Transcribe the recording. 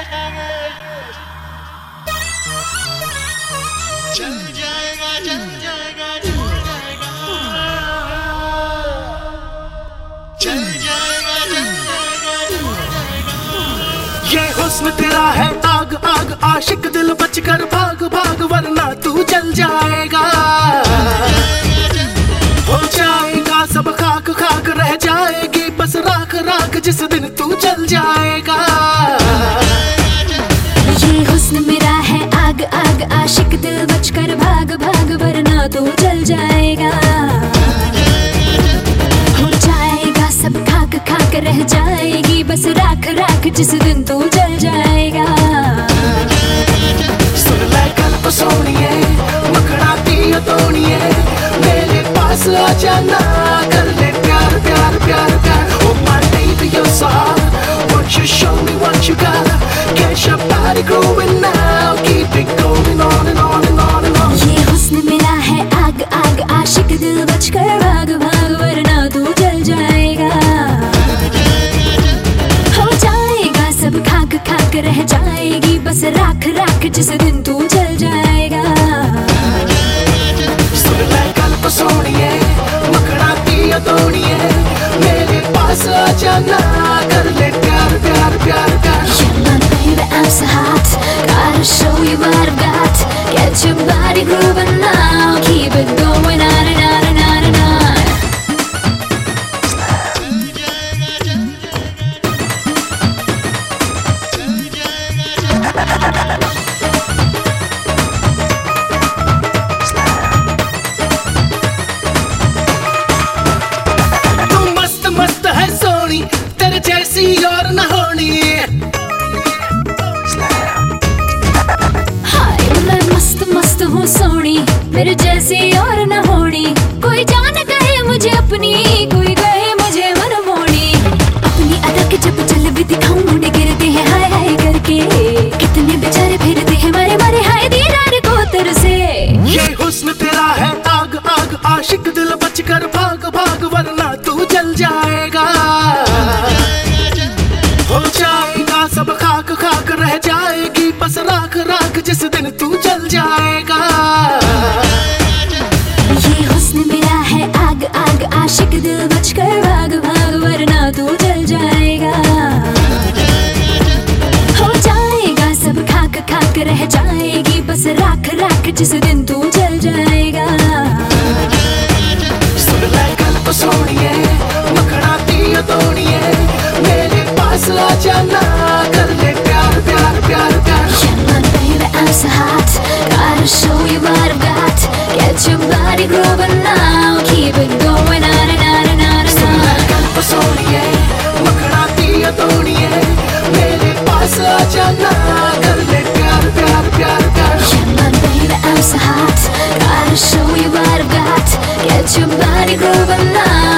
चल जाएगा चल जाएगा चल जाएगा चल जाएगा चल जाएगा चल जाएगा। ये हुस्न तेरा है आग आग, आशिक दिल बचकर भाग भाग, वरना तू जल जाएगा। हो जाएगा सब खाक खाक, रह जाएगी बस राख राख जिस दिन तू जल जाएगा। ये हुस्न मेरा है आग आग, आशिक दिल बचकर भाग भाग, वरना तू जल जाएगा। हो जाएगा सब खाक खाक, रह जाएगी बस राख राख जिस दिन तू जल जाएगा। सुन ले गल्प सोनिए, मखणाती तोड़िए, मेरे पास आ जाना, कर ले प्यार प्यार प्यार प्यार। Oh my baby you're soft, won't you show me what you got? Get your body growing now, keep it going on and on and on and on. ये हुस्न मेरा है आग आग, आशिक दिल बचकर भाग भाग, वरना तू जल जाएगा। हो जाएगा सब खाक खाक, रह जाएगी बस राख राख जिस दिन तू जल जाएगा। सुन ले गल्प सोनिए, मखणाती तोड़िए, मेरे पास आ जाना, कर ले प्यार प्यार प्यार प्यार। Yeah, my baby, I'm so hot, gotta show you what I've got. Get your body grooving now, keep it going on and on and on and on. तू मस्त मस्त है सोनी, तेरे जैसी और न होनी। हाय मैं मस्त मस्त हूँ सोनी, मेरे जैसी और न होनी। कोई जान कहे मुझे अपनी, कोई कहे मुझे मनमोनी। अपनी अदा के जब चल भी दिखाऊं, मुंडे गिरते हैं हाय हाय करके। कितने बेचारे फिरते हैं मारे मारे हाय दीदार को तरसे। ये हुस्न तेरा है आग आग, आशिक दिल बचकर भाग भाग, वरना तू जल जाएगा। हो जाएगा सब खाक खाक, रह जाएगी बस राख राख जिस दिन तू जल जाएगा। ये हुस्न मेरा है आग आग, आशिक दिल बचकर भाग भाग, वरना तू जल जाएगा। हो जाएगा सब खाक खाक, रह जाएगी बस राख राख जिस दिन तू जल जाएगा। सुन ले गल्प सोनिए, मखणाती तोड़िए, मेरे पास आ जाना, कर ले प्यार प्यार प्यार प्यार। Yeah, my baby, I'm so hot, gotta show you what I've got. Get your body grooving now, keep it going on and on and on and सुन ले on. गल्प सोनिए, मखणाती तोड़िए, मेरे पास आ जाना, कर ले प्यार प्यार प्यार प्यार। Yeah, my baby, I'm so hot, gotta show you what I've got. Get your body grooving now.